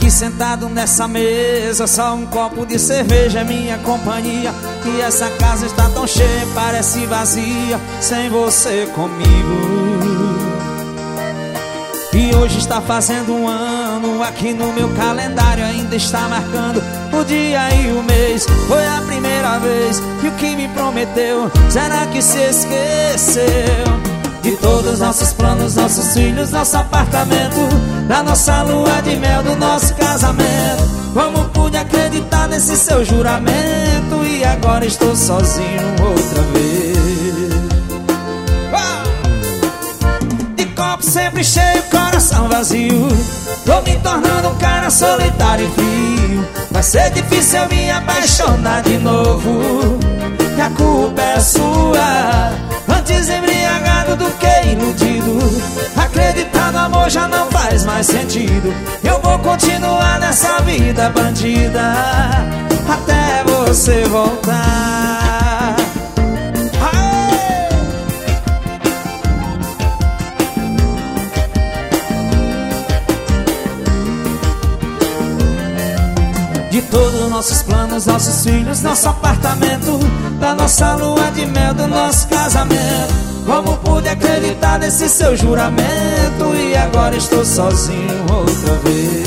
Aqui sentado nessa mesa, só um copo de cerveja é minha companhia. E essa casa está tão cheia, parece vazia, sem você comigo. E hoje está fazendo um ano, aqui no meu calendário ainda está marcando o dia e o mês. Foi a primeira vez, e o que me prometeu, será que se esqueceu? De todos os nossos planos, nossos filhos, nosso apartamento, da nossa lua de mel, do nosso casamento. Como pude acreditar nesse seu juramento? E agora estou sozinho outra vez. De copo sempre cheio, coração vazio, tô me tornando um cara solitário e frio. Vai ser difícil eu me apaixonar de novo, que a culpa é sua. Antes embriagado do que iludido, acreditar no amor já não faz mais sentido. Eu vou continuar nessa vida bandida até você voltar. De todos os nossos planos, nossos filhos, nosso apartamento, da nossa lua de mel, do nosso casamento. Como pude acreditar nesse seu juramento? E agora estou sozinho outra vez.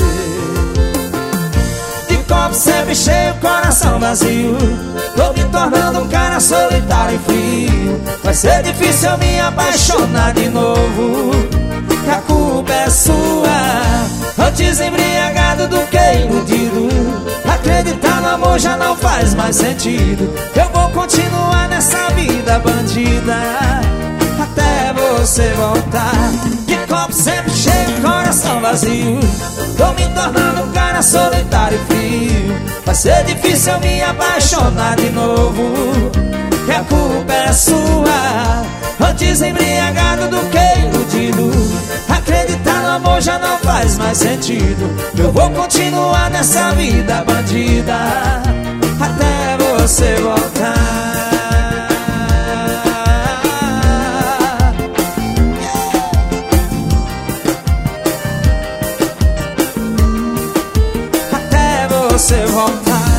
De copo sempre cheio, coração vazio, tô me tornando um cara solitário e frio. Vai ser difícil eu me apaixonar de novo, que a culpa é sua. Antes embriagado do que iludido, acreditar no amor já não faz mais sentido. Eu vou continuar nessa vida bandida até você voltar. De copo sempre cheio, coração vazio, tô me tornando um cara solitário e frio. Vai ser difícil eu me apaixonar de novo, que a culpa é sua. Antes embriagado do que iludido, acreditar no amor já não faz mais sentido. Eu vou continuar nessa vida bandida até você voltar. Até você voltar.